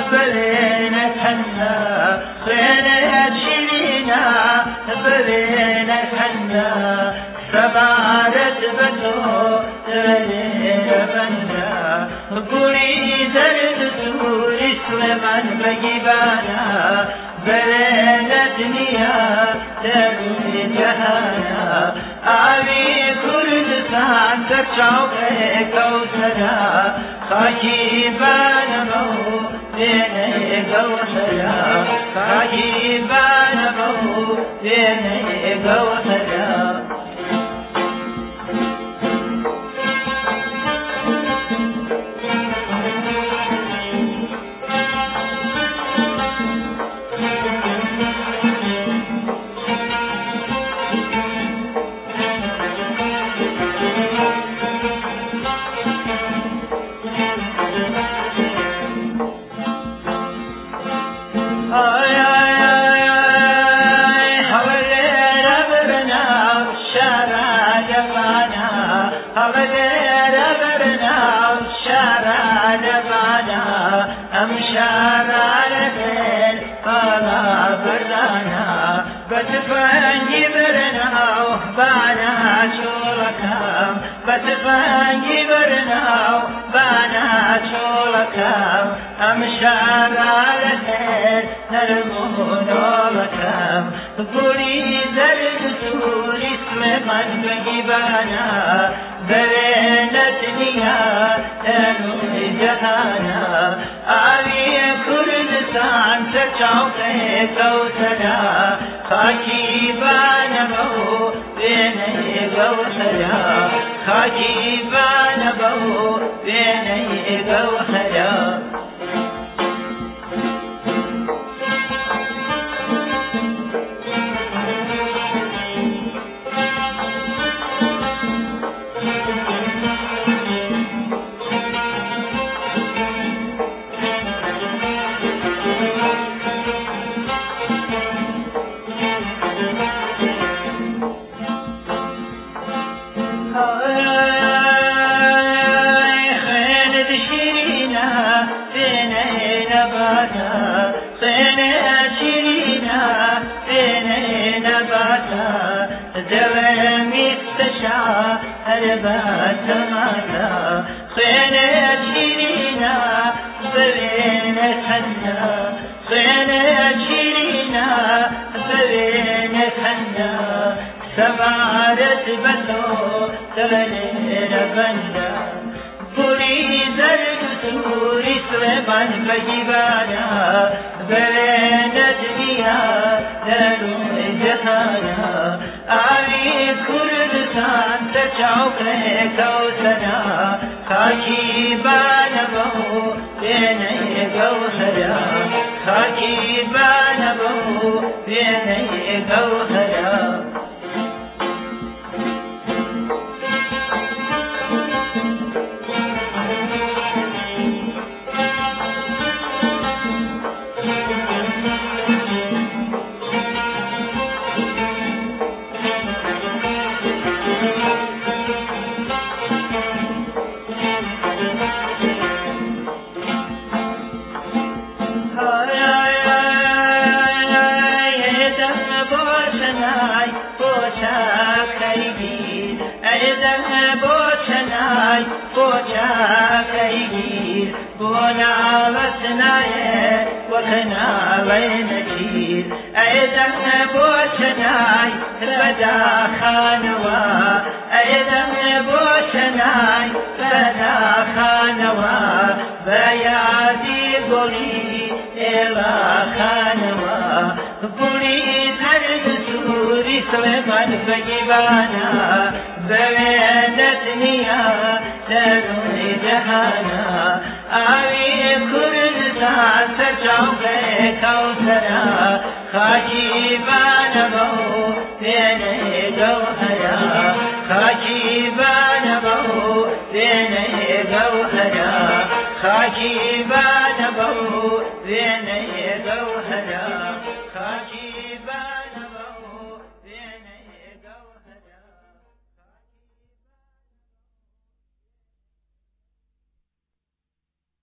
بلينا كنا خينا شيرينا بلينا كنا سبارت بدو بلينا بنا قولي درد سوري سليمان بجيبانا بلينا دنيا دروي جهانا آبی کردستان ترچاو کوسرا خاکی بانمو دینه کوسرا خاکی بانمو دینه کوسرا بتفاني برناو بانا شولكام بتفاني برناو بانا شولكام أمشار على الهيل نرمونو لكام قولي زرد سوري سليمان بجيبانا بلينا دنيا تنوي جهانا آبي كردستان ترچاو کوسرا خاکی بانمو دینه کوسرا خاکی بانمو دینه کوسرا ماتا خينا شيرينا بلينا كنا خينا شيرينا بلينا كنا سبارت بدو بلينا بنا قولي زرد سوري سليمان بجيبانا بلينا دنيا دروي جهانا آبی کردستان ترچاو کوسرا خاکی بانمو دینه کوسرا خاکی بانمو دینه کوسرا بونا وسناي وكنا وينكير أيضا بوشناي بدا خانوا أيضا بوشناي بدا خانوا بيادي قولي إلا خانوا قولي زرد سوري سليمان بجيبانا بين الدنيا تروي جهانا آبی کردستان ترچاو کوسرا خاکی بانمو دینه کوسرا